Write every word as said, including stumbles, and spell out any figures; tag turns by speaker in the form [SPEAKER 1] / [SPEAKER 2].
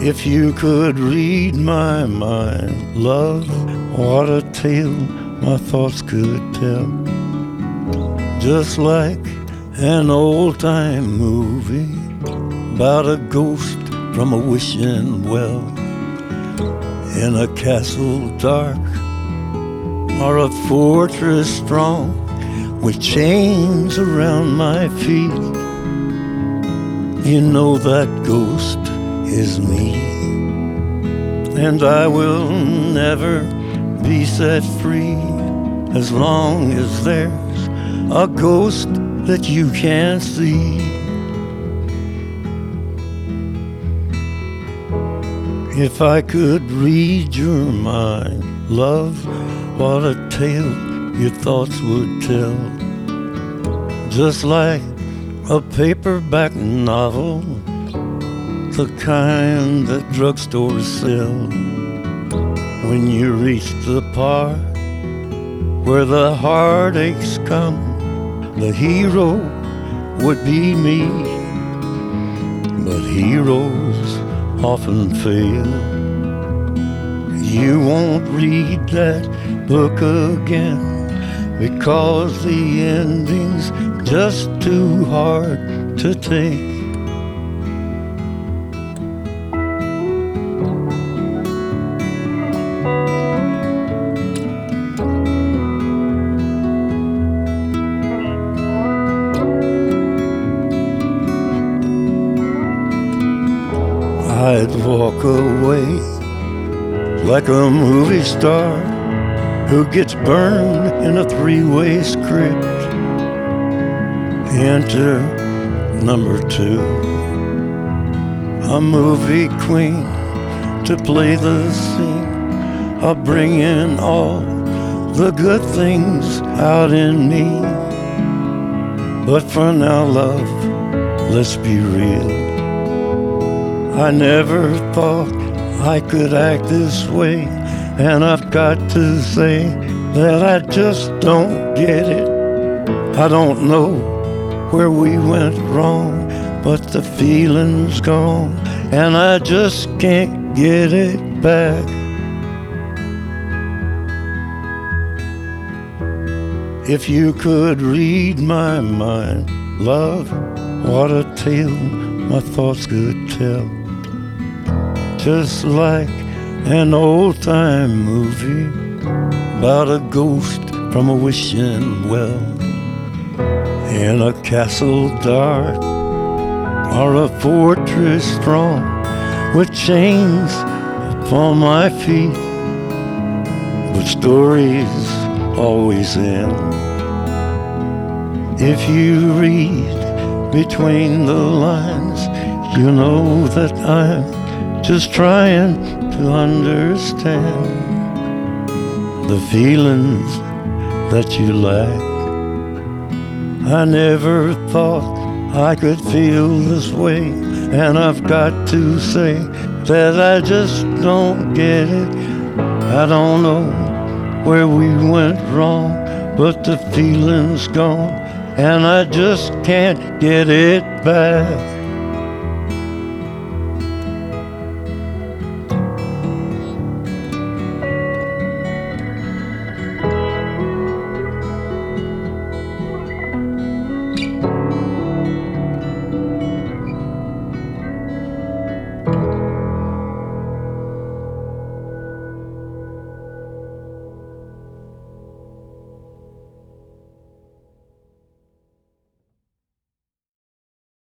[SPEAKER 1] If you could read my mind, love, what a tale my thoughts could tell. Just like an old-time movie about a ghost from a wishing well, in a castle dark or a fortress strong with chains around my feet. You know that ghost is me, and I will never be set free as long as there's a ghost that you can't see. If I could read your mind, love, what a tale your thoughts would tell. Just like a paperback novel, the kind that drugstores sell. When you reach the part where the heartaches come, the hero would be me. But heroes often fail. You won't read that book again because the ending's just too hard to take. I'd walk away like a movie star who gets burned in a three-way script. Enter number two, a movie queen to play the scene of bringing all the good things out in me. But for now, love, let's be real. I never thought I could act this way, and I've got to say that I just don't get it. I don't know where we went wrong, but the feeling's gone, and I just can't get it back. If you could read my mind, love, what a tale my thoughts could tell. Just like an old-time movie about a ghost from a wishing well, in a castle dark or a fortress strong with chains upon my feet. But stories always end if you read between the lines. You know that I'm just trying to understand the feelings that you lack. I never thought I could feel this way, and I've got to say that I just don't get it. I don't know where we went wrong, but the feeling's gone, and I just can't get it back.